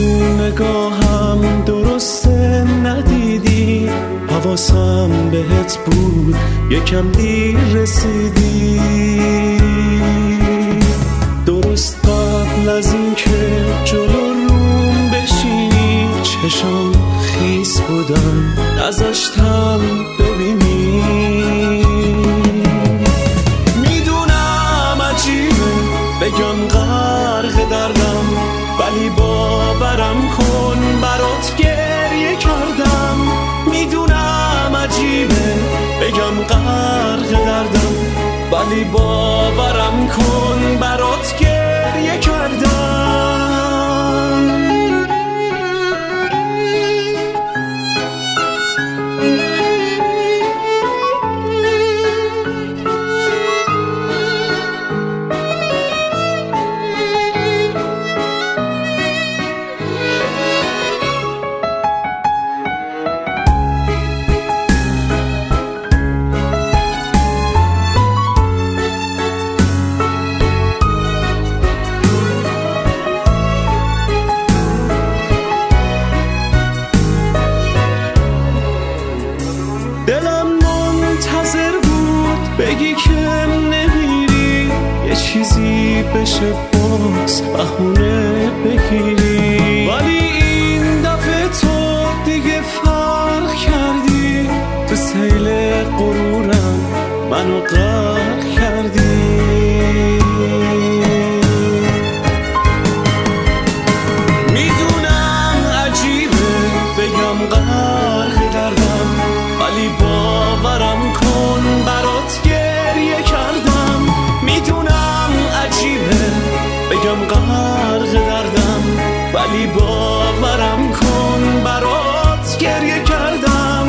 نگاهم درسته ندیدی، حواسم بهت بود یکم دیر رسیدی. درست قبل از این که جلو روم بشینی، چشم خیس بودن نذاشتم ببینی. میدونم عجیبه بگم غرق دردم، ولی باورم کن برات گریه کردم. میدونم عجیبه بگم غرق دردم، ولی باورم کن برات گریه کردم. دلم منتظر بود بگی که نمیری، یه چیزی بشه باز بهونه بگیری. ولی این دفعه تو دیگه فرق کردی، تو سیل غرورم منو غرق کردی. میدونم عجیبه بگم غرق دردم، ولی باورم کن برات گریه کردم. میدونم عجیبه بگم غرق دردم، ولی باورم کن برات گریه کردم.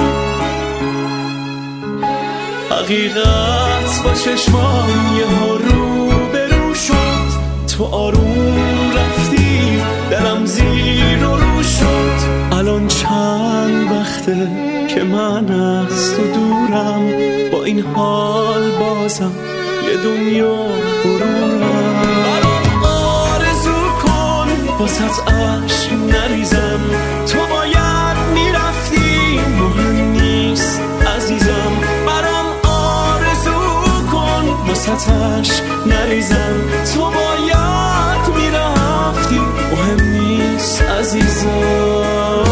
حقیقت با چشمان یه رو به رو شد، تو آروم رفتی دلم زیر و رو شد. الان چند وقته که من از تو دورم، با این حال بازم یه دنیا غرورم. برام آرزو کن واسط عشق نریزم، تو باید میرفتی مهم نیست عزیزم. برام آرزو کن واسط عشق نریزم، تو باید میرفتی مهم نیست عزیزم.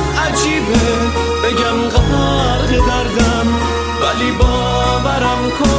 بگم غرق دردم، ولی باورم کن